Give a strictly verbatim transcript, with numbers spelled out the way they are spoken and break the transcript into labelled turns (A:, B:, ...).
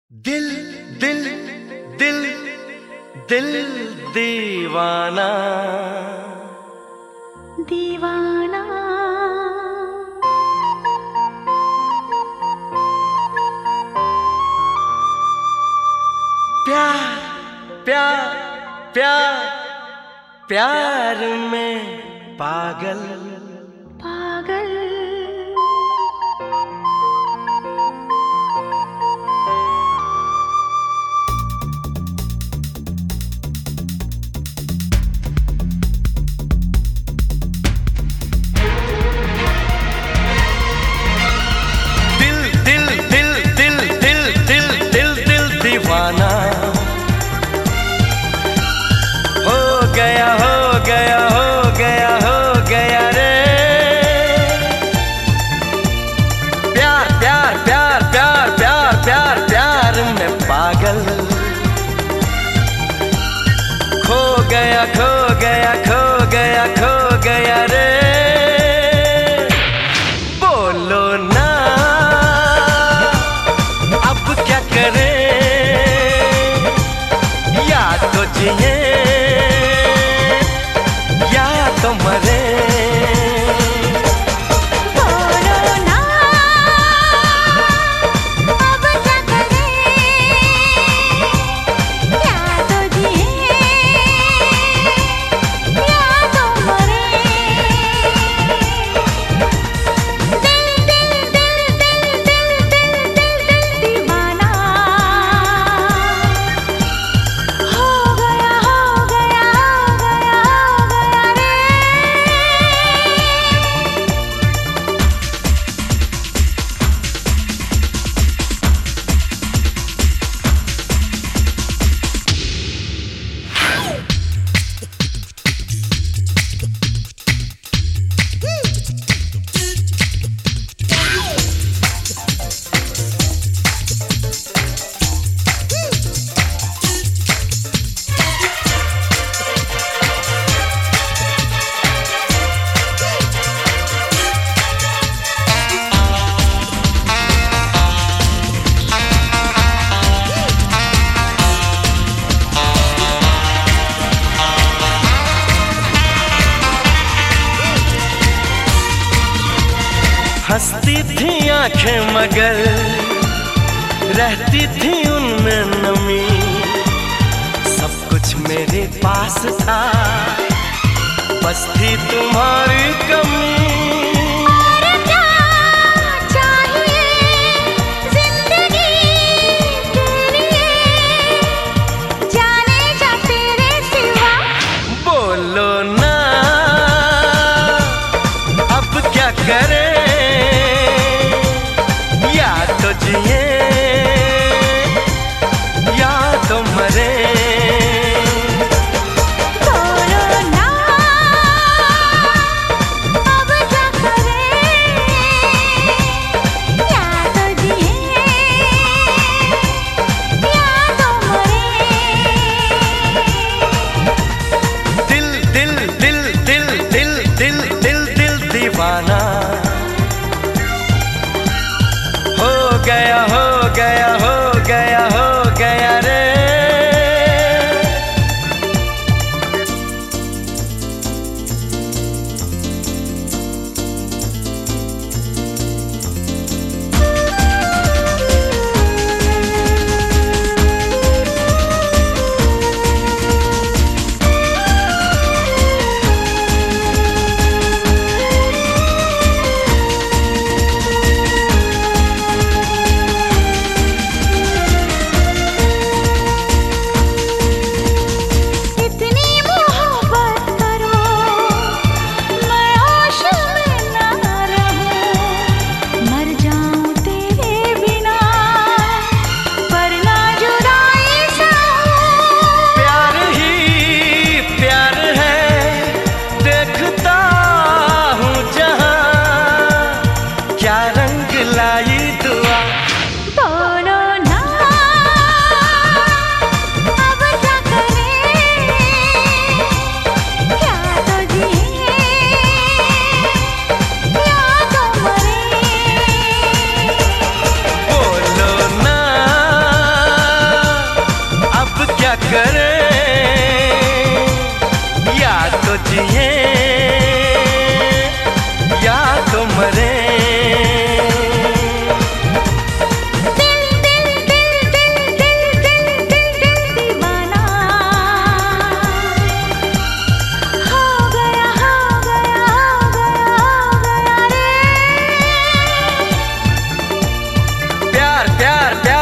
A: दिल दिल दिल दिल दीवाना
B: दीवाना
A: प्यार प्यार प्यार प्यार में पागल
B: पागल
A: दिल दिल दिल दिल दिल दिल दिल दिल दीवाना हो गया हो गया हो गया हो गया रे। प्यार प्यार प्यार प्यार प्यार प्यार प्यार में पागल खो गया खो गया खो गया खो गया रे। बोलो ना अब क्या करें, या तो जिए या तो मरे।
B: बोलो ना अब क्या करें, या तो जिए या तो मरे। दिल दिल दिल दिल दिल दिल दिल दिल दीवाना हो गया हो गया हो गया हो गया रे।
A: हंसती थी आंखें मगर रहती थी उनमें नमी। सब कुछ मेरे पास था, बस थी तुम्हारी कमी।
B: और क्या चाहिए जिंदगी के लिए, जाने जा तेरे सिवा।
A: बोलो ना अब क्या करें, या तो जिए या तो मरे।
B: बोलो ना अब क्या
A: प्यार प्यार